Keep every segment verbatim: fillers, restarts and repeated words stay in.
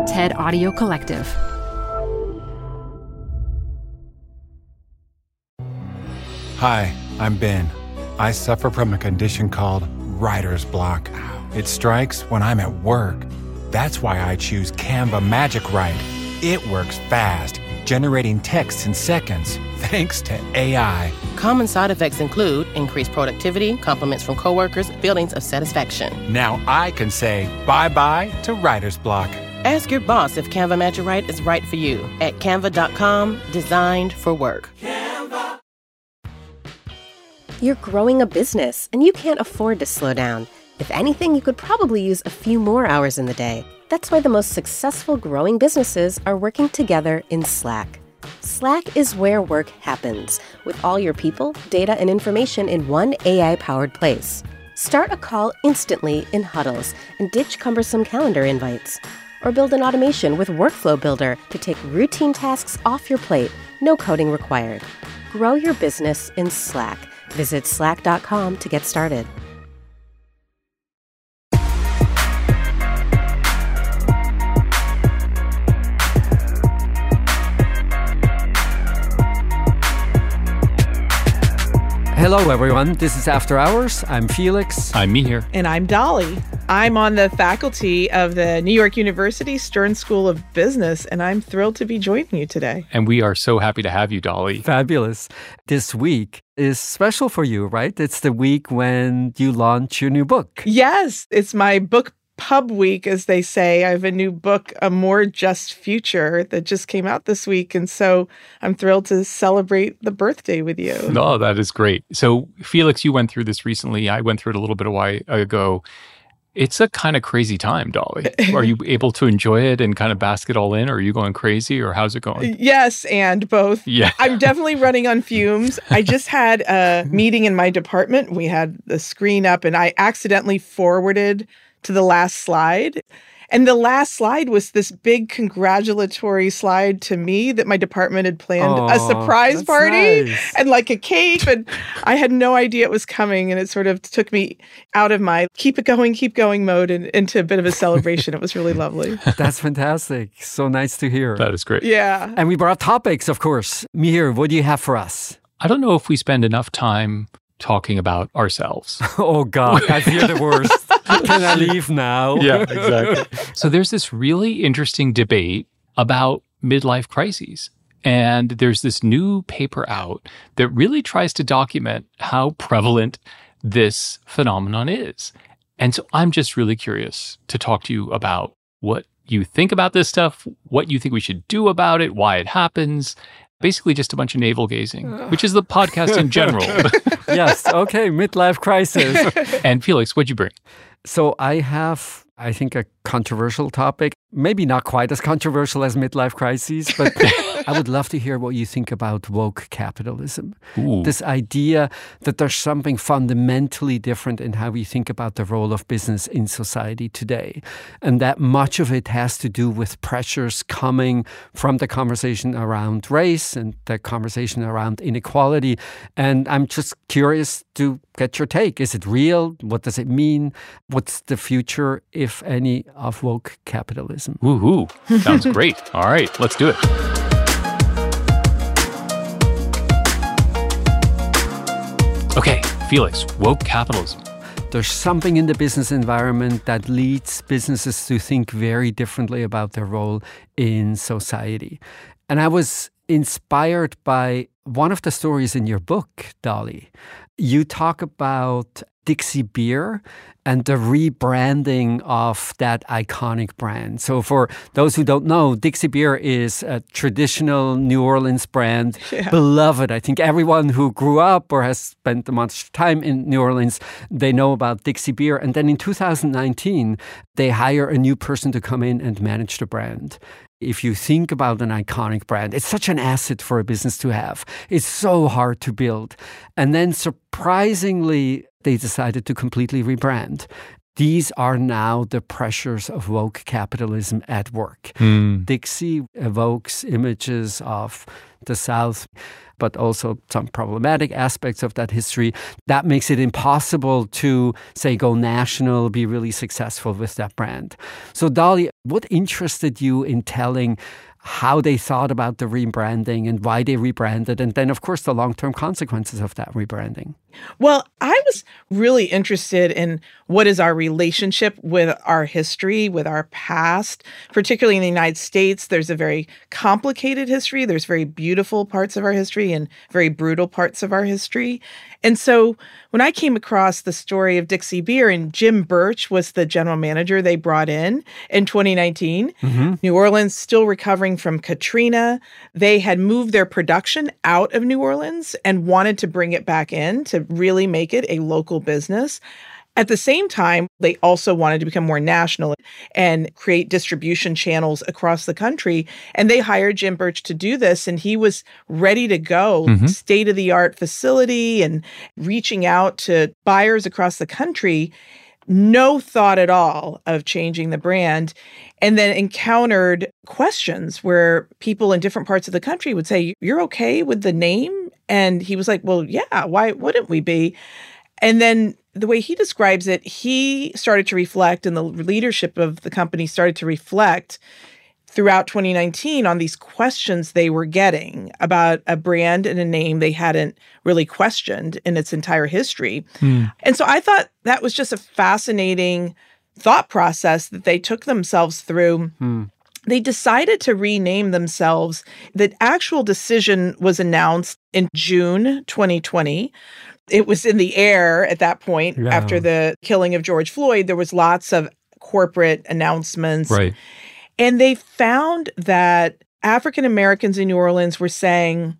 TED Audio Collective. Hi, I'm Ben. I suffer from a condition called writer's block. It strikes when I'm at work. That's why I choose Canva Magic Write. It works fast, generating text in seconds, thanks to A I. Common side effects include increased productivity, compliments from coworkers, feelings of satisfaction. Now I can say bye-bye to writer's block. Ask your boss if Canva Magic Write is right for you at canva dot com, designed for work. Canva. You're growing a business, and you can't afford to slow down. If anything, you could probably use a few more hours in the day. That's why the most successful growing businesses are working together in Slack. Slack is where work happens, with all your people, data, and information in one A I-powered place. Start a call instantly in huddles and ditch cumbersome calendar invites. Or build an automation with Workflow Builder to take routine tasks off your plate, no coding required. Grow your business in Slack. Visit slack dot com to get started. Hello, everyone. This is After Hours. I'm Felix. I'm Mihir. And I'm Dolly. I'm on the faculty of the New York University Stern School of Business, and I'm thrilled to be joining you today. And we are so happy to have you, Dolly. Fabulous. This week is special for you, right? It's the week when you launch your new book. Yes, it's my book pub week, as they say. I have a new book, A More Just Future, that just came out this week. And so I'm thrilled to celebrate the birthday with you. No, that is great. So Felix, you went through this recently. I went through it a little bit a while ago. It's a kind of crazy time, Dolly. Are you able to enjoy it and kind of bask it all in? Or are you going crazy, or how's it going? Yes, and both. Yeah. I'm definitely running on fumes. I just had a meeting in my department. We had the screen up, and I accidentally forwarded to the last slide. And the last slide was this big congratulatory slide to me that my department had planned oh, a surprise party nice. and like a cake. And I had no idea it was coming. And it sort of took me out of my keep it going, keep going mode and into a bit of a celebration. It was really lovely. That's fantastic. So nice to hear. That is great. Yeah. And we brought topics, of course. Mihir, what do you have for us? I don't know if we spend enough time talking about ourselves. Oh, God, I fear the worst. Can I leave now? Yeah, exactly. So there's this really interesting debate about midlife crises. And there's this new paper out that really tries to document how prevalent this phenomenon is. And so I'm just really curious to talk to you about what you think about this stuff, what you think we should do about it, why it happens. Basically just a bunch of navel gazing, which is the podcast in general. Yes, okay, midlife crisis. And Felix, what'd you bring? So I have, I think, a controversial topic. Maybe not quite as controversial as midlife crises, but I would love to hear what you think about woke capitalism. Ooh. This idea that there's something fundamentally different in how we think about the role of business in society today. And that much of it has to do with pressures coming from the conversation around race and the conversation around inequality. And I'm just curious to get your take. Is it real? What does it mean? What's the future, if any, of woke capitalism? Woohoo. Sounds great. All right, let's do it. Okay, Felix, woke capitalism. There's something in the business environment that leads businesses to think very differently about their role in society. And I was inspired by one of the stories in your book, Dolly. You talk about Dixie Beer and the rebranding of that iconic brand. So for those who don't know, Dixie Beer is a traditional New Orleans brand, yeah. beloved. I think everyone who grew up or has spent much time in New Orleans, they know about Dixie Beer. And then in two thousand nineteen, they hire a new person to come in and manage the brand. If you think about an iconic brand, it's such an asset for a business to have. It's so hard to build. And then surprisingly, they decided to completely rebrand. these are now the pressures of woke capitalism at work. Mm. Dixie evokes images of the South, but also some problematic aspects of that history. That makes it impossible to, say, go national, be really successful with that brand. So, Dolly, what interested you in telling how they thought about the rebranding and why they rebranded, and then, of course, the long-term consequences of that rebranding? Well, I was really interested in what is our relationship with our history, with our past, particularly in the United States. There's a very complicated history. There's very beautiful parts of our history and very brutal parts of our history. And so when I came across the story of Dixie Beer, and Jim Birch was the general manager they brought in in twenty nineteen, mm-hmm. New Orleans still recovering from Katrina. They had moved their production out of New Orleans and wanted to bring it back in to really make it a local business. At the same time, they also wanted to become more national and create distribution channels across the country. And they hired Jim Birch to do this, and he was ready to go, mm-hmm. state-of-the-art facility and reaching out to buyers across the country. No thought at all of changing the brand, and then encountered questions where people in different parts of the country would say, "You're okay with the name?" And he was like, "Well, yeah, why wouldn't we be?" And then the way he describes it, he started to reflect, and the leadership of the company started to reflect throughout twenty nineteen on these questions they were getting about a brand and a name they hadn't really questioned in its entire history. Mm. And so I thought that was just a fascinating thought process that they took themselves through. Mm. They decided to rename themselves. The actual decision was announced in June twenty twenty. It was in the air at that point. Yeah. After the killing of George Floyd. There was lots of corporate announcements. Right. And they found that African Americans in New Orleans were saying,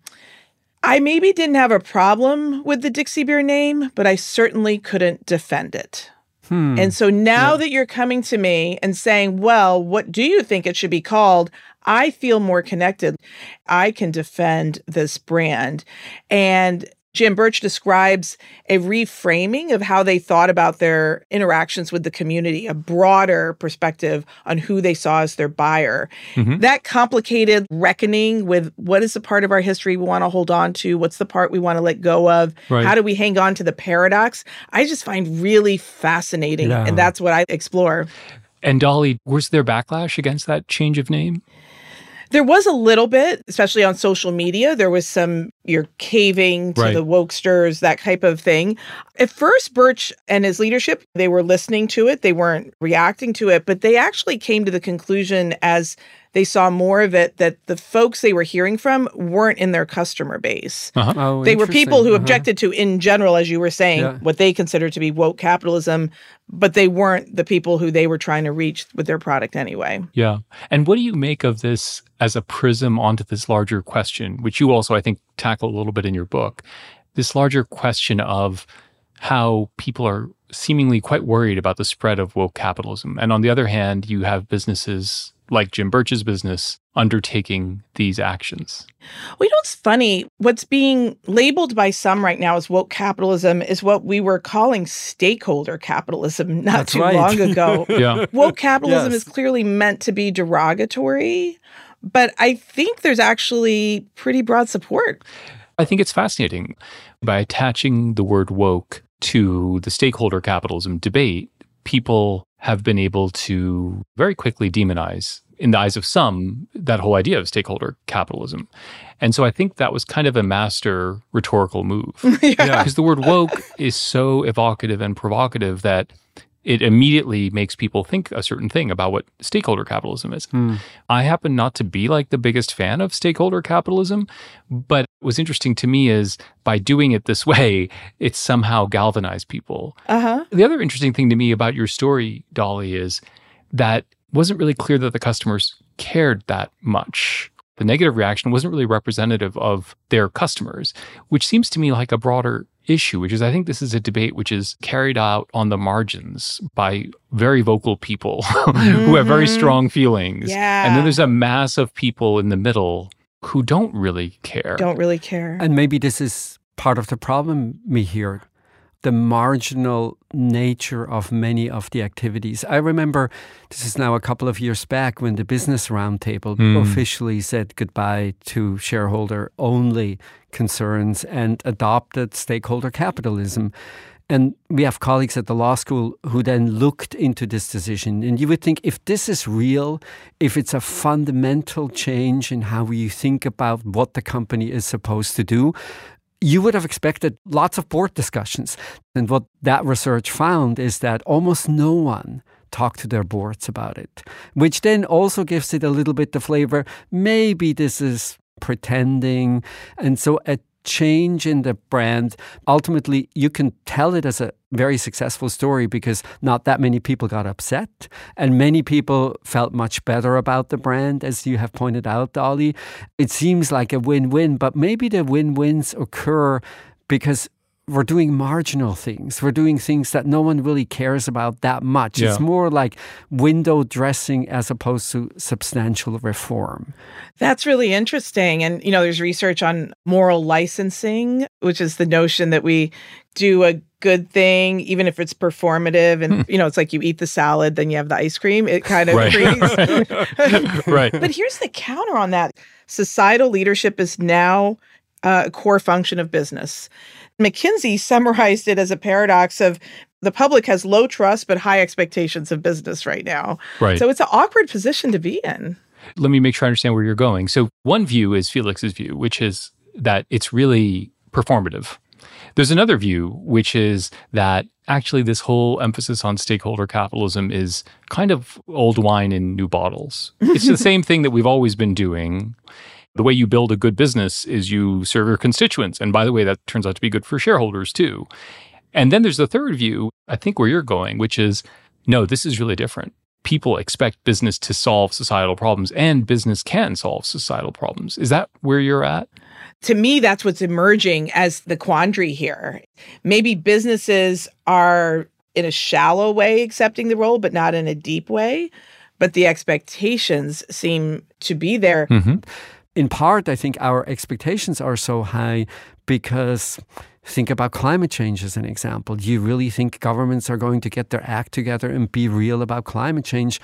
I maybe didn't have a problem with the Dixie Beer name, but I certainly couldn't defend it. Hmm. And so now yeah. that you're coming to me and saying, well, what do you think it should be called? I feel more connected. I can defend this brand. And Jim Birch describes a reframing of how they thought about their interactions with the community, a broader perspective on who they saw as their buyer. Mm-hmm. That complicated reckoning with what is the part of our history we want to hold on to, what's the part we want to let go of, right. How do we hang on to the paradox, I just find really fascinating, yeah. and that's what I explore. And Dolly, was there backlash against that change of name? There was a little bit, especially on social media. There was some, you're caving to right. the wokesters, that type of thing. At first, Birch and his leadership, they were listening to it. They weren't reacting to it, but they actually came to the conclusion as they saw more of it that the folks they were hearing from weren't in their customer base. Uh-huh. Oh, they were people who uh-huh. objected to, in general, as you were saying, yeah. what they considered to be woke capitalism, but they weren't the people who they were trying to reach with their product anyway. Yeah. And what do you make of this as a prism onto this larger question, which you also, I think, tackle a little bit in your book, this larger question of how people are seemingly quite worried about the spread of woke capitalism. And on the other hand, you have businesses like Jim Birch's business undertaking these actions. Well, you know, it's funny. What's being labeled by some right now as woke capitalism is what we were calling stakeholder capitalism not That's too right. long ago. yeah. Woke capitalism yes. is clearly meant to be derogatory, but I think there's actually pretty broad support. I think it's fascinating. By attaching the word woke to the stakeholder capitalism debate, people have been able to very quickly demonize, in the eyes of some, that whole idea of stakeholder capitalism. And so I think that was kind of a master rhetorical move. yeah. Because the word woke is so evocative and provocative that it immediately makes people think a certain thing about what stakeholder capitalism is. Hmm. I happen not to be like the biggest fan of stakeholder capitalism, but what's interesting to me is by doing it this way, it somehow galvanized people. Uh-huh. The other interesting thing to me about your story, Dolly, is that it wasn't really clear that the customers cared that much. The negative reaction wasn't really representative of their customers, which seems to me like a broader issue, which is I think this is a debate which is carried out on the margins by very vocal people mm-hmm. who have very strong feelings. Yeah. And then there's a mass of people in the middle who don't really care. Don't really care. And maybe this is part of the problem, Mihir, the marginal nature of many of the activities. I remember, this is now a couple of years back, when the Business Roundtable mm. officially said goodbye to shareholder-only concerns and adopted stakeholder capitalism. And we have colleagues at the law school who then looked into this decision. And you would think, if this is real, if it's a fundamental change in how you think about what the company is supposed to do, you would have expected lots of board discussions. And what that research found is that almost no one talked to their boards about it, which then also gives it a little bit the flavor, maybe this is pretending. And so a change in the brand, ultimately you can tell it as a very successful story because not that many people got upset and many people felt much better about the brand, as you have pointed out, Dolly. It seems like a win-win, but maybe the win-wins occur because we're doing marginal things. We're doing things that no one really cares about that much. Yeah. It's more like window dressing as opposed to substantial reform. That's really interesting. And, you know, there's research on moral licensing, which is the notion that we do a good thing, even if it's performative. And, you know, it's like you eat the salad, then you have the ice cream. It kind of right. creates. Right. But here's the counter on that. Societal leadership is now a core function of business. McKinsey summarized it as a paradox of the public has low trust but high expectations of business right now. Right. So it's an awkward position to be in. Let me make sure I understand where you're going. So one view is Felix's view, which is that it's really performative. There's another view, which is that actually this whole emphasis on stakeholder capitalism is kind of old wine in new bottles. It's the same thing that we've always been doing. The way you build a good business is you serve your constituents. And by the way, that turns out to be good for shareholders too. And then there's the third view, I think where you're going, which is, no, this is really different. People expect business to solve societal problems, and business can solve societal problems. Is that where you're at? To me, that's what's emerging as the quandary here. Maybe businesses are in a shallow way accepting the role, but not in a deep way. But the expectations seem to be there. Mm-hmm. In part, I think our expectations are so high because think about climate change as an example. Do you really think governments are going to get their act together and be real about climate change?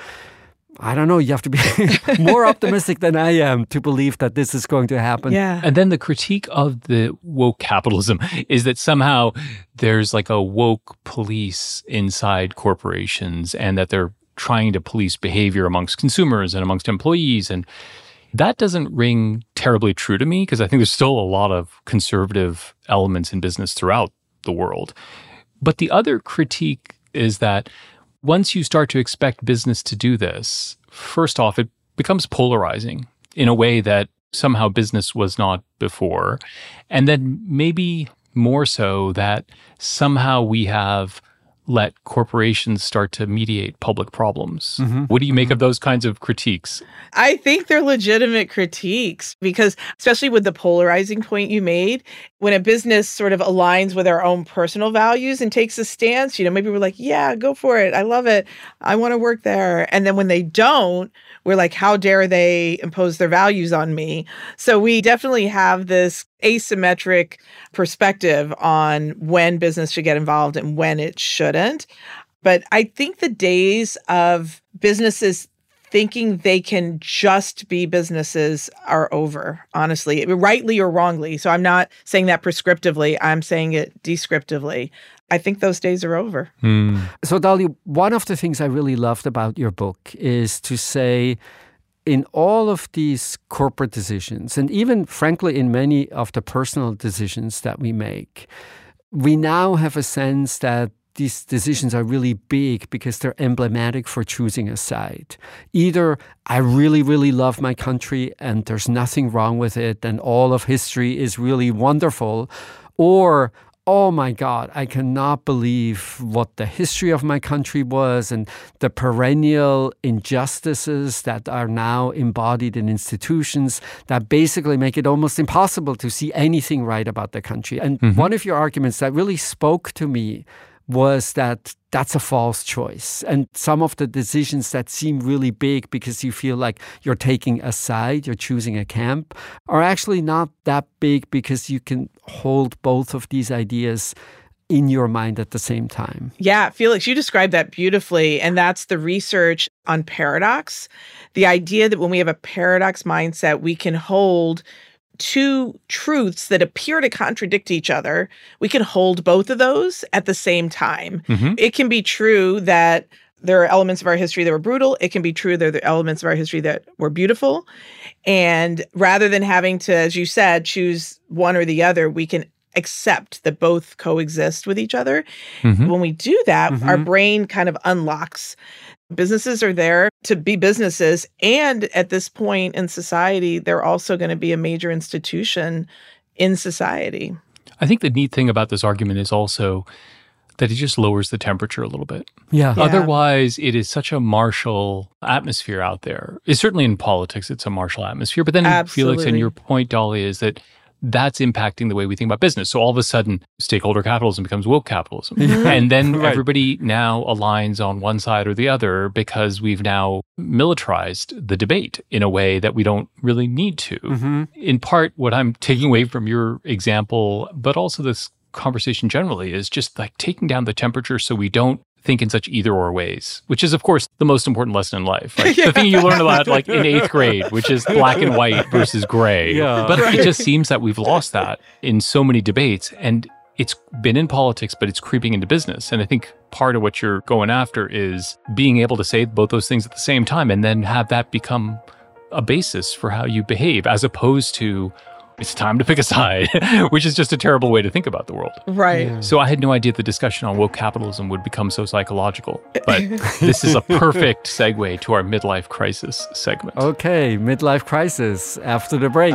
I don't know. You have to be more optimistic than I am to believe that this is going to happen. Yeah. And then the critique of the woke capitalism is that somehow there's like a woke police inside corporations and that they're trying to police behavior amongst consumers and amongst employees. And that doesn't ring terribly true to me because I think there's still a lot of conservative elements in business throughout the world. But the other critique is that once you start to expect business to do this, first off, it becomes polarizing in a way that somehow business was not before. And then maybe more so that somehow we have let corporations start to mediate public problems. Mm-hmm. What do you make mm-hmm. of those kinds of critiques? I think they're legitimate critiques because, especially with the polarizing point you made, when a business sort of aligns with our own personal values and takes a stance, you know, maybe we're like, yeah, go for it. I love it. I want to work there. And then when they don't, we're like, how dare they impose their values on me? So we definitely have this asymmetric perspective on when business should get involved and when it shouldn't. But I think the days of businesses thinking they can just be businesses are over, honestly, rightly or wrongly. So I'm not saying that prescriptively. I'm saying it descriptively. I think those days are over. Mm. So, Dolly, one of the things I really loved about your book is to say, in all of these corporate decisions, and even, frankly, in many of the personal decisions that we make, we now have a sense that these decisions are really big because they're emblematic for choosing a side. Either I really, really love my country and there's nothing wrong with it and all of history is really wonderful, or oh my God, I cannot believe what the history of my country was and the perennial injustices that are now embodied in institutions that basically make it almost impossible to see anything right about the country. And mm-hmm. one of your arguments that really spoke to me was that that's a false choice. And some of the decisions that seem really big because you feel like you're taking a side, you're choosing a camp, are actually not that big because you can hold both of these ideas in your mind at the same time. Yeah, Felix, you described that beautifully. And that's the research on paradox. The idea that when we have a paradox mindset, we can hold two truths that appear to contradict each other. We can hold both of those at the same time. Mm-hmm. It can be true that there are elements of our history that were brutal. It can be true there are elements of our history that were beautiful. And rather than having to, as you said, choose one or the other, we can accept that both coexist with each other. Mm-hmm. When we do that, mm-hmm. our brain kind of unlocks. Businesses are there to be businesses. And at this point in society, they're also going to be a major institution in society. I think the neat thing about this argument is also that it just lowers the temperature a little bit. Yeah. yeah. Otherwise, it is such a martial atmosphere out there. It's certainly in politics, it's a martial atmosphere. But then, Absolutely. Felix, and your point, Dolly, is that that's impacting the way we think about business. So all of a sudden, stakeholder capitalism becomes woke capitalism. Mm-hmm. And then right. everybody now aligns on one side or the other because we've now militarized the debate in a way that we don't really need to. Mm-hmm. In part, what I'm taking away from your example, but also this conversation generally, is just like taking down the temperature so we don't think in such either or ways, which is, of course, the most important lesson in life. Right? yeah. The thing you learn about like in eighth grade, which is black and white versus gray. Yeah. But right. it just seems that we've lost that in so many debates. And it's been in politics, but it's creeping into business. And I think part of what you're going after is being able to say both those things at the same time and then have that become a basis for how you behave, as opposed to it's time to pick a side, which is just a terrible way to think about the world. Right. Yeah. So I had no idea the discussion on woke capitalism would become so psychological. But this is a perfect segue to our midlife crisis segment. Okay, midlife crisis after the break.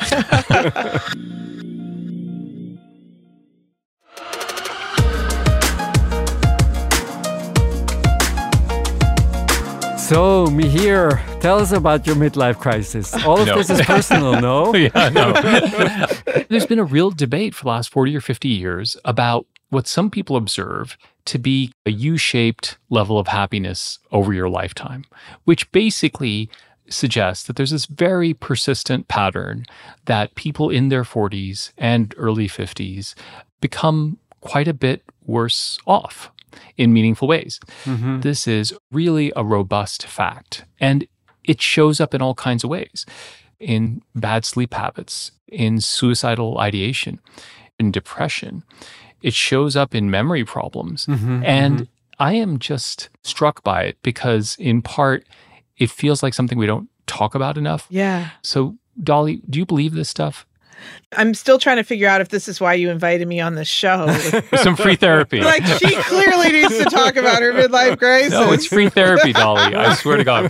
So, Mihir, tell us about your midlife crisis. All of no. this is personal, no? yeah, no. There's been a real debate for the last forty or fifty years about what some people observe to be a U-shaped level of happiness over your lifetime, which basically suggests that there's this very persistent pattern that people in their forties and early fifties become quite a bit worse off in meaningful ways. Mm-hmm. This is really a robust fact. And it shows up in all kinds of ways. In bad sleep habits, in suicidal ideation, in depression. It shows up in memory problems. Mm-hmm, and mm-hmm. I am just struck by it because, in part, it feels like something we don't talk about enough. Yeah. So, Dolly, do you believe this stuff? I'm still trying to figure out if this is why you invited me on the show. Some free therapy. Like, she clearly needs to talk about her midlife crisis. No, it's free therapy, Dolly. I swear to God.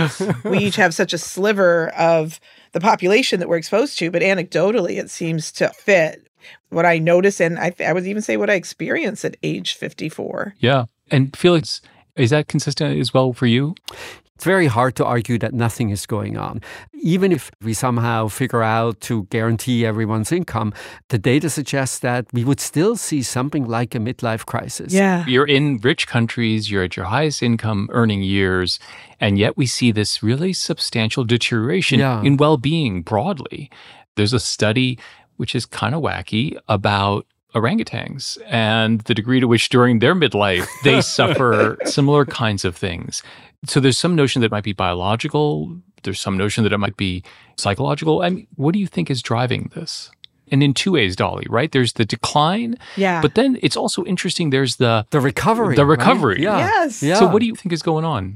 We each have such a sliver of the population that we're exposed to, but anecdotally, it seems to fit what I notice, and I, I would even say what I experience at age fifty-four. Yeah. And Felix, is that consistent as well for you? It's very hard to argue that nothing is going on. Even if we somehow figure out to guarantee everyone's income, the data suggests that we would still see something like a midlife crisis. Yeah. You're in rich countries, you're at your highest income earning years, and yet we see this really substantial deterioration yeah. in well-being broadly. There's a study which is kind of wacky about orangutans and the degree to which during their midlife they suffer similar kinds of things. So there's some notion that it might be biological. There's some notion that it might be psychological. I mean, what do you think is driving this? And in two ways, Dolly, right? There's the decline. Yeah. But then it's also interesting. There's the... The recovery. The recovery. Right? Yeah. Yes. Yeah. So what do you think is going on?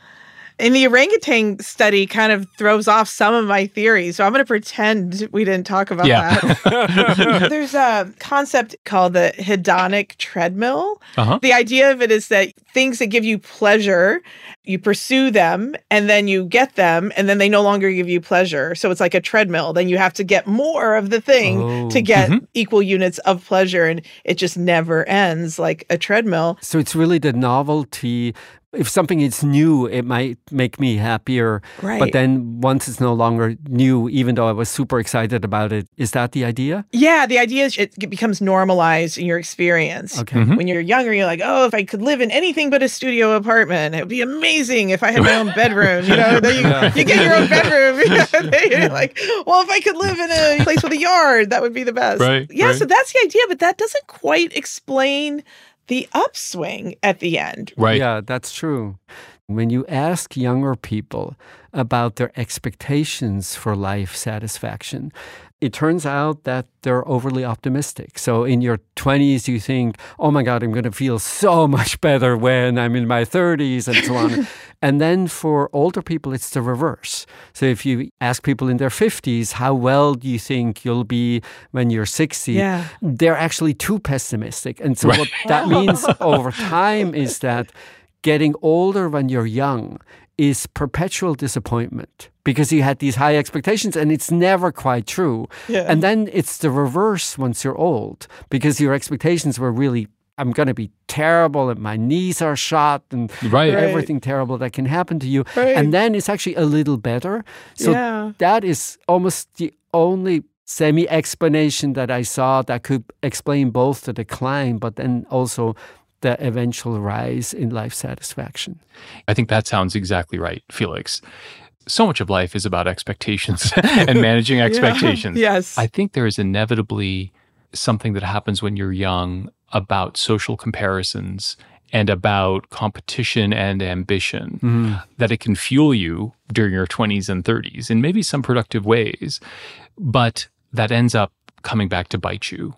And the orangutan study kind of throws off some of my theories. So I'm going to pretend we didn't talk about yeah. that. There's a concept called the hedonic treadmill. Uh-huh. The idea of it is that things that give you pleasure, you pursue them and then you get them and then they no longer give you pleasure. So it's like a treadmill. Then you have to get more of the thing oh. to get mm-hmm. equal units of pleasure. And it just never ends like a treadmill. So it's really the novelty if something is new, it might make me happier. Right. But then once it's no longer new, even though I was super excited about it, is that the idea? Yeah, the idea is it becomes normalized in your experience. Okay. Mm-hmm. When you're younger, you're like, oh, if I could live in anything but a studio apartment, it would be amazing if I had my own bedroom. You know, then you, Yeah. you get your own bedroom. Then you're like, well, if I could live in a place with a yard, that would be the best. Right, Yeah, right. so that's the idea, but that doesn't quite explain the upswing at the end. Right. Yeah, that's true. When you ask younger people about their expectations for life satisfaction, it turns out that they're overly optimistic. So in your twenties, you think, oh my God, I'm going to feel so much better when I'm in my thirties and so on. And then for older people, it's the reverse. So if you ask people in their fifties, how well do you think you'll be when you're sixty? Yeah. They're actually too pessimistic. And so Right. what that means over time is that getting older when you're young is perpetual disappointment because you had these high expectations and it's never quite true. Yeah. And then it's the reverse once you're old because your expectations were really, I'm going to be terrible and my knees are shot and Right. everything terrible that can happen to you. Right. And then it's actually a little better. So Yeah. that is almost the only semi-explanation that I saw that could explain both the decline but then also the eventual rise in life satisfaction. I think that sounds exactly right, Felix. So much of life is about expectations and managing expectations. Yes. I think there is inevitably something that happens when you're young about social comparisons and about competition and ambition Mm. that it can fuel you during your twenties and thirties in maybe some productive ways, but that ends up coming back to bite you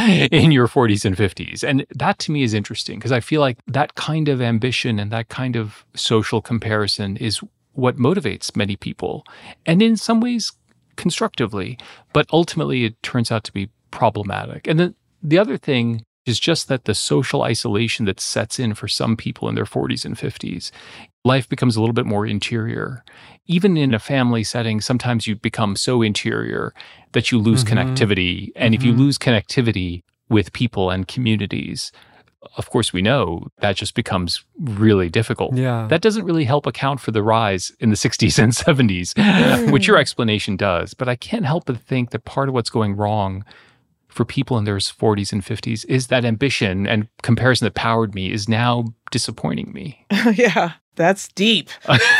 in your forties and fifties. And that to me is interesting because I feel like that kind of ambition and that kind of social comparison is what motivates many people. And in some ways, constructively, but ultimately it turns out to be problematic. And then the other thing is just that the social isolation that sets in for some people in their forties and fifties, life becomes a little bit more interior. Even in a family setting, sometimes you become so interior that you lose Mm-hmm. connectivity. And if you lose connectivity with people and communities, of course, we know that just becomes really difficult. Yeah. That doesn't really help account for the rise in the sixties and seventies, which your explanation does. But I can't help but think that part of what's going wrong for people in their forties and fifties is that ambition and comparison that powered me is now disappointing me. Yeah. That's deep.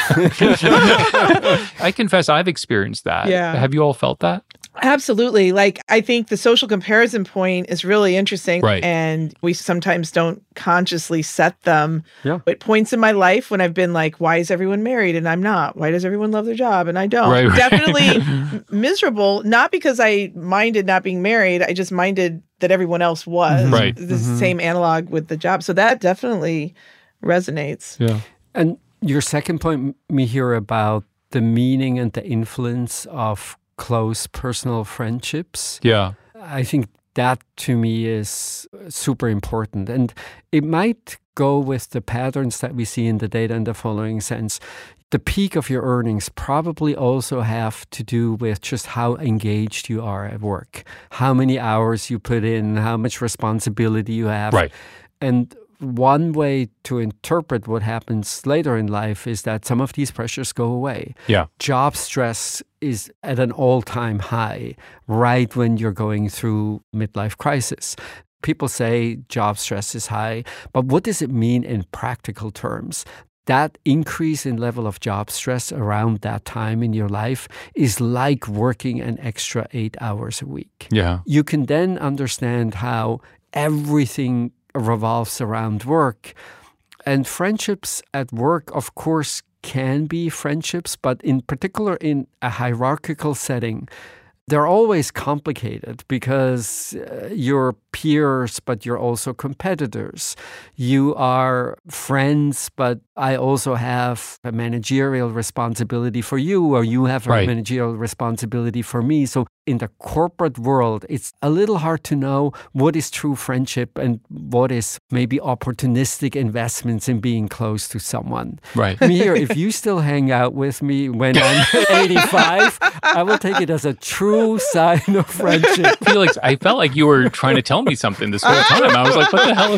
I confess I've experienced that. Yeah. Have you all felt that? Absolutely. Like, I think the social comparison point is really interesting. Right. And we sometimes don't consciously set them. Yeah. At points in my life when I've been like, why is everyone married and I'm not? Why does everyone love their job and I don't? Right, right. Definitely m- miserable, not because I minded not being married. I just minded that everyone else was. Right. The same analog with the job. So that definitely resonates. Yeah. And your second point, Mihir, about the meaning and the influence of close personal friendships, Yeah. I think that to me is super important. And it might go with the patterns that we see in the data in the following sense. The peak of your earnings probably also have to do with just how engaged you are at work, how many hours you put in, how much responsibility you have. Right. And one way to interpret what happens later in life is that some of these pressures go away. Yeah. Job stress is at an all-time high right when you're going through midlife crisis. People say job stress is high, but what does it mean in practical terms? That increase in level of job stress around that time in your life is like working an extra eight hours a week. Yeah. You can then understand how everything revolves around work. And friendships at work, of course, can be friendships, but in particular in a hierarchical setting, they're always complicated because uh, you're peers, but you're also competitors. You are friends, but I also have a managerial responsibility for you, or you have a Right. managerial responsibility for me. So in the corporate world, it's a little hard to know what is true friendship and what is maybe opportunistic investments in being close to someone. Right. Mir, if you still hang out with me when I'm eighty-five, I will take it as a true sign of friendship. Felix, I felt like you were trying to tell me something this whole time. I was like, what the hell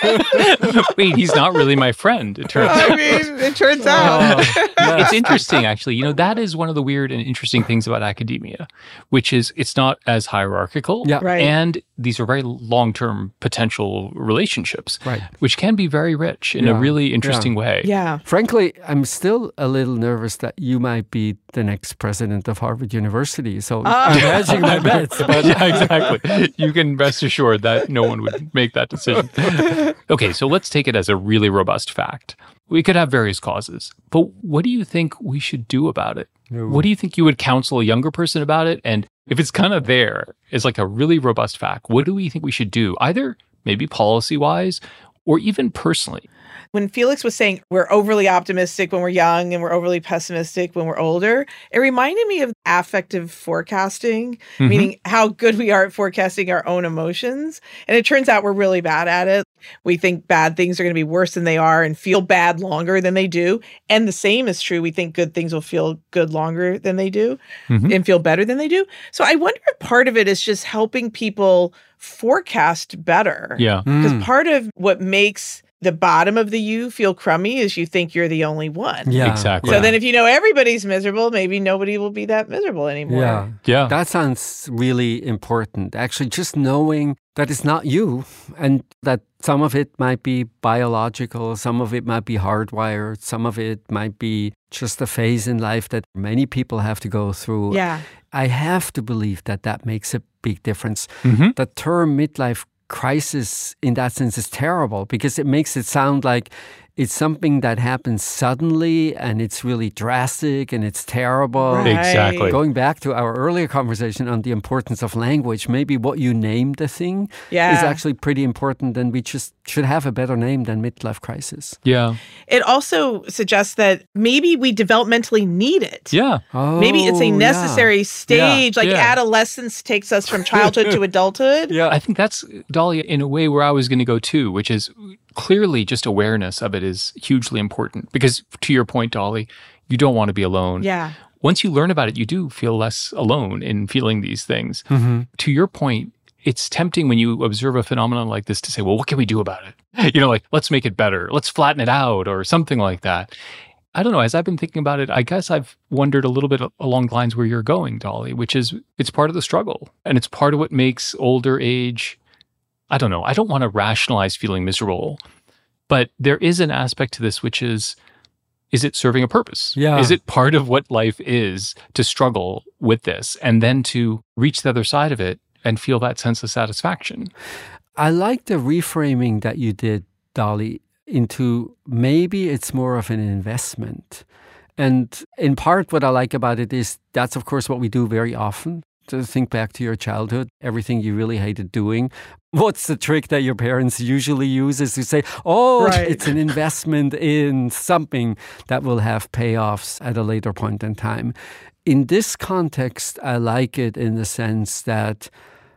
is Wait, he's not really my friend, it turns out. I mean, it turns out. Oh, it's interesting, actually. You know, that is one of the weird and interesting things about academia, which is it's not as hierarchical. Yeah. Right. And these are very long-term potential relationships, Right. which can be very rich in Yeah. a really interesting way. Yeah. Frankly, I'm still a little nervous that you might be the next president of Harvard University. So I'm hedging my bets. But Yeah, exactly. You can rest assured that no one would make that decision. Okay, so let's take it as a really robust fact. We could have various causes, but what do you think we should do about it? No. What do you think you would counsel a younger person about it? And if it's kind of there, it's like a really robust fact, what do we think we should do? Either maybe policy-wise or even personally. When Felix was saying we're overly optimistic when we're young and we're overly pessimistic when we're older, it reminded me of affective forecasting, Mhm. meaning how good we are at forecasting our own emotions. And it turns out we're really bad at it. We think bad things are going to be worse than they are and feel bad longer than they do. And the same is true. We think good things will feel good longer than they do Mhm. and feel better than they do. So I wonder if part of it is just helping people forecast better. Yeah. Because Mm. part of what makes the bottom of the U feel crummy is you think you're the only one. Yeah. Exactly. So Yeah. then if you know everybody's miserable, maybe nobody will be that miserable anymore. Yeah. Yeah. That sounds really important. Actually, just knowing that it's not you and that some of it might be biological, some of it might be hardwired, some of it might be just a phase in life that many people have to go through. Yeah. I have to believe that that makes a big difference. Mhm. The term midlife crisis in that sense is terrible because it makes it sound like it's something that happens suddenly and it's really drastic and it's terrible. Right. Exactly. Going back to our earlier conversation on the importance of language, maybe what you name the thing Yeah. is actually pretty important, and we just should have a better name than midlife crisis. Yeah. It also suggests that maybe we developmentally need it. Yeah. Oh, Maybe it's a yeah. necessary stage, like yeah. adolescence takes us from childhood to adulthood. Yeah. I think that's, Dahlia, in a way where I was going to go too, which is clearly just awareness of it is hugely important. Because to your point, Dolly, you don't want to be alone. Yeah. Once you learn about it, you do feel less alone in feeling these things. Mm-hmm. To your point, it's tempting when you observe a phenomenon like this to say, well, what can we do about it? You know, like, let's make it better. Let's flatten it out or something like that. I don't know. As I've been thinking about it, I guess I've wondered a little bit along the lines where you're going, Dolly, which is it's part of the struggle. And it's part of what makes older age, I don't know. I don't want to rationalize feeling miserable, but there is an aspect to this, which is, is it serving a purpose? Yeah. Is it part of what life is to struggle with this and then to reach the other side of it and feel that sense of satisfaction? I like the reframing that you did, Dolly, into maybe it's more of an investment. And in part, what I like about it is that's, of course, what we do very often. To think back to your childhood, everything you really hated doing. What's the trick that your parents usually use is to say, oh, Right. it's an investment in something that will have payoffs at a later point in time. In this context, I like it in the sense that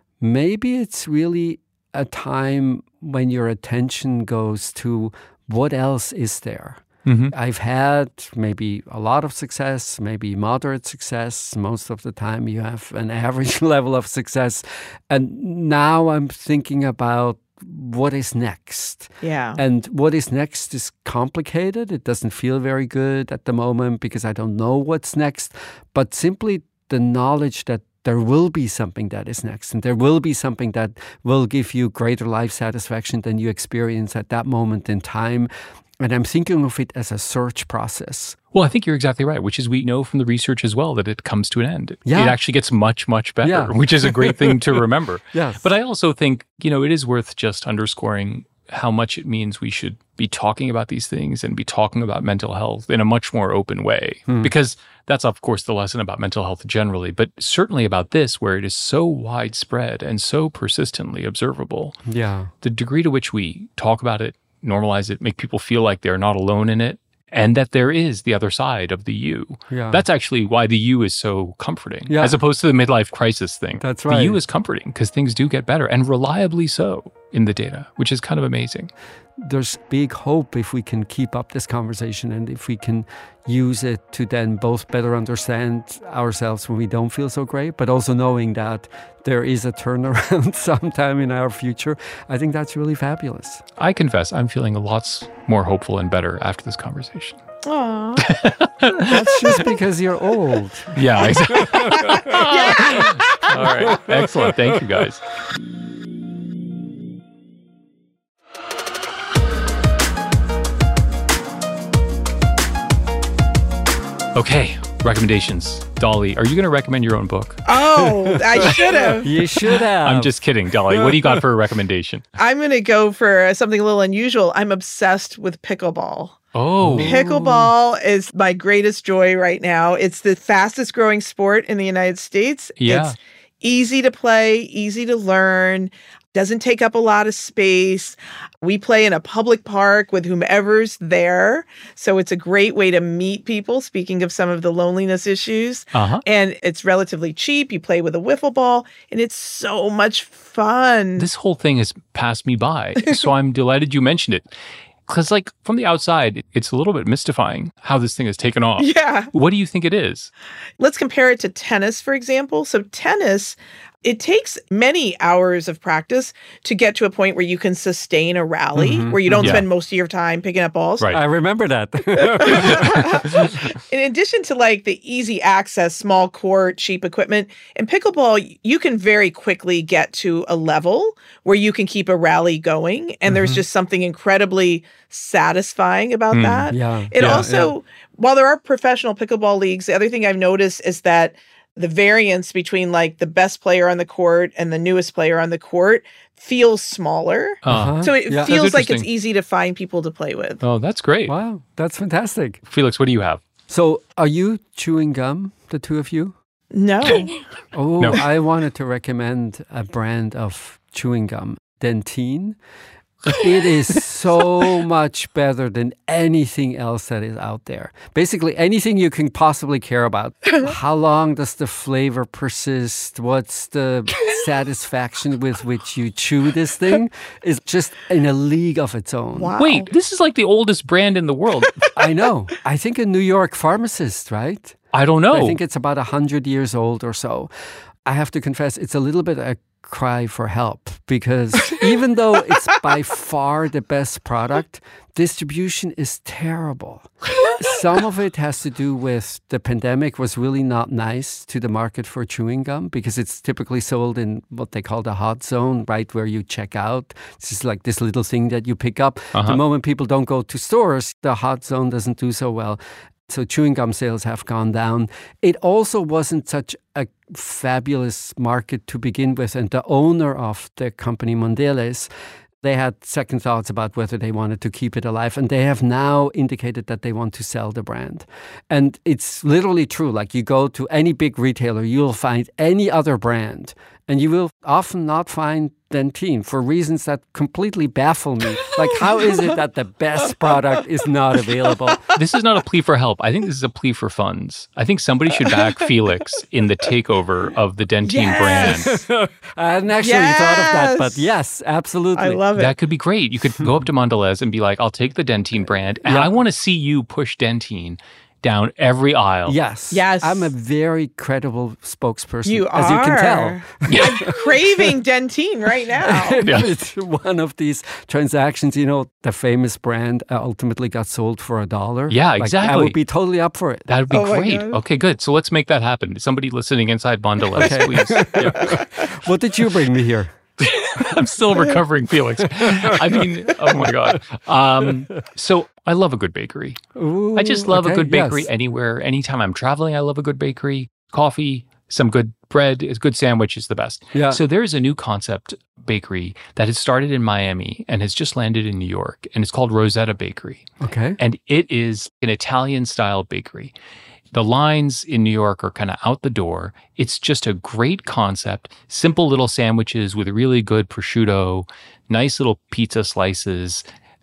maybe it's really a time when your attention goes to what else is there. Mm-hmm. I've had maybe a lot of success, maybe moderate success. Most of the time you have an average level of success. And now I'm thinking about what is next. Yeah. And what is next is complicated. It doesn't feel very good at the moment because I don't know what's next. But simply the knowledge that there will be something that is next, and there will be something that will give you greater life satisfaction than you experience at that moment in time. And I'm thinking of it as a search process. Well, I think you're exactly right, which is we know from the research as well that it comes to an end. Yeah. It actually gets much, much better, Yeah. which is a great thing to remember. Yes. But I also think, you know, it is worth just underscoring how much it means we should be talking about these things and be talking about mental health in a much more open way. Hmm. Because that's, of course, the lesson about mental health generally, but certainly about this, where it is so widespread and so persistently observable. Yeah. The degree to which we talk about it, normalize it, make people feel like they're not alone in it, and that there is the other side of the U. Yeah. That's actually why the U is so comforting, Yeah. as opposed to the midlife crisis thing. That's The right. U is comforting because things do get better, and reliably so in the data, which is kind of amazing. There's big hope if we can keep up this conversation and if we can use it to then both better understand ourselves when we don't feel so great, but also knowing that there is a turnaround sometime in our future. I think that's really fabulous. I confess, I'm feeling lots more hopeful and better after this conversation. Aw. That's just because you're old. Yeah, exactly. All right. Excellent. Thank you, guys. Okay, recommendations. Dolly, are you going to recommend your own book? Oh, I should have. You should have. I'm just kidding, Dolly. What do you got for a recommendation? I'm going to go for something a little unusual. I'm obsessed with pickleball. Oh, Pickleball is my greatest joy right now. It's the fastest growing sport in the United States. Yeah. It's easy to play, easy to learn, doesn't take up a lot of space. We play in a public park with whomever's there. So it's a great way to meet people, speaking of some of the loneliness issues. Uh-huh. And it's relatively cheap. You play with a wiffle ball, and it's so much fun. this whole thing has passed me by, so I'm delighted you mentioned it. Because, like, from the outside, it's a little bit mystifying how this thing has taken off. Yeah. What do you think it is? Let's compare it to tennis, for example. So tennis, it takes many hours of practice to get to a point where you can sustain a rally, Mhm. where you don't Yeah. spend most of your time picking up balls. Right. I remember that. In addition to like the easy access, small court, cheap equipment, in pickleball, you can very quickly get to a level where you can keep a rally going. And there's just something incredibly satisfying about Mm. that. Yeah. It Yeah, also, while there are professional pickleball leagues, the other thing I've noticed is that the variance between like the best player on the court and the newest player on the court feels smaller. Uh, So it Yeah. feels like it's interesting. easy to find people to play with. oh, that's great. Wow, that's fantastic. Felix, what do you have? So, are you chewing gum, the two of you? No. Oh, No. I wanted to recommend a brand of chewing gum, Dentyne. It is so much better than anything else that is out there. Basically, anything you can possibly care about. How long does the flavor persist? What's the satisfaction with which you chew this thing? Is just in a league of its own. Wow. Wait, this is like the oldest brand in the world. I know. I think a New York pharmacist, right? I don't know. I think it's about one hundred years old or so. I have to confess, it's a little bit a cry for help because even though it's by far the best product, distribution is terrible. Some of it has to do with the pandemic was really not nice to the market for chewing gum because it's typically sold in what they call the hot zone, right where you check out. It's just like this little thing that you pick up. Uh-huh. The moment people don't go to stores, the hot zone doesn't do so well. So chewing gum sales have gone down. It also wasn't such a fabulous market to begin with. And the owner of the company, Mondelez, they had second thoughts about whether they wanted to keep it alive. And they have now indicated that they want to sell the brand. And it's literally true. Like you go to any big retailer, you'll find any other brand. And you will often not find Dentyne for reasons that completely baffle me. Like, how is it that the best product is not available? This is not a plea for help. I think this is a plea for funds. I think somebody should back Felix in the takeover of the Dentyne Yes. brand. I hadn't actually thought of that, but Yes. yes, absolutely. I love it. That could be great. You could go up to Mondelez and be like, I'll take the Dentyne brand. And Yeah. I want to see you push Dentyne down every aisle. Yes. Yes. I'm a very credible spokesperson, You as you can tell. are. I'm craving Dentyne right now. Yeah. It's one of these transactions, you know, the famous brand uh, ultimately got sold for a dollar. Yeah, Like, I exactly. would be totally up for it. That would be Oh my great. God. Okay, good. So let's make that happen. Somebody listening inside Mondelez, Okay. please. Yeah. What did you bring me here? I'm still recovering, Felix. I mean, oh my God. Um, so I love a good bakery. Ooh, I just love okay, a good bakery yes. anywhere. Anytime I'm traveling, I love a good bakery. Coffee, some good bread, a good sandwich is the best. Yeah. So there's a new concept bakery that has started in Miami and has just landed in New York, and it's called Rosetta Bakery. Okay. And it is an Italian style bakery. The lines in New York are kind of out the door. It's just a great concept. Simple little sandwiches with really good prosciutto, nice little pizza slices,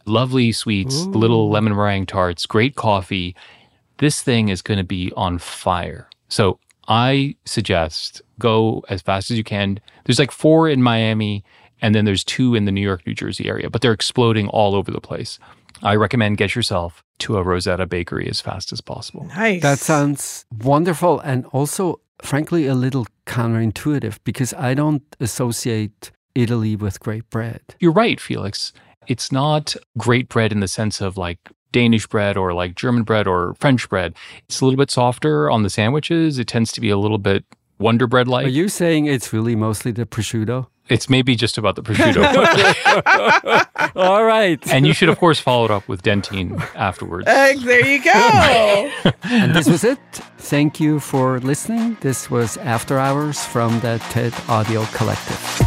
lovely sweets, Ooh. little lemon meringue tarts, great coffee. This thing is going to be on fire. So I suggest go as fast as you can. There's like four in Miami, and then there's two in the New York, New Jersey area, but they're exploding all over the place. I recommend get yourself to a Rosetta Bakery as fast as possible. Nice. That sounds wonderful and also, frankly, a little counterintuitive because I don't associate Italy with great bread. You're right, Felix. It's not great bread in the sense of like Danish bread or like German bread or French bread. It's a little bit softer on the sandwiches. It tends to be a little bit Wonder Bread-like. Are you saying it's really mostly the prosciutto? It's maybe just about the prosciutto. All right. And you should, of course, follow it up with dentine afterwards. Uh, there you go. And this was it. Thank you for listening. This was After Hours from the TED Audio Collective.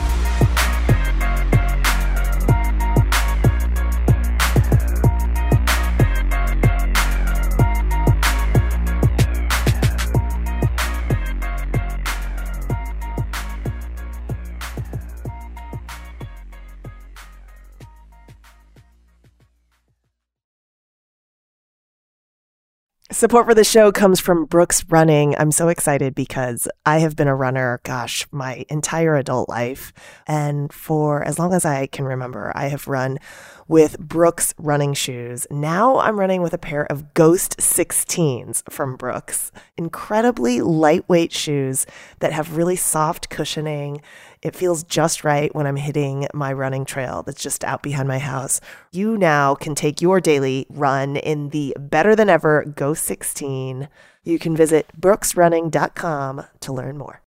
Support for the show comes from Brooks Running. I'm so excited because I have been a runner, gosh, my entire adult life. And for as long as I can remember, I have run with Brooks running shoes. Now I'm running with a pair of Ghost sixteens from Brooks. Incredibly lightweight shoes that have really soft cushioning. It feels just right when I'm hitting my running trail that's just out behind my house. You now can take your daily run in the better than ever Ghost sixteen. You can visit brooks running dot com to learn more.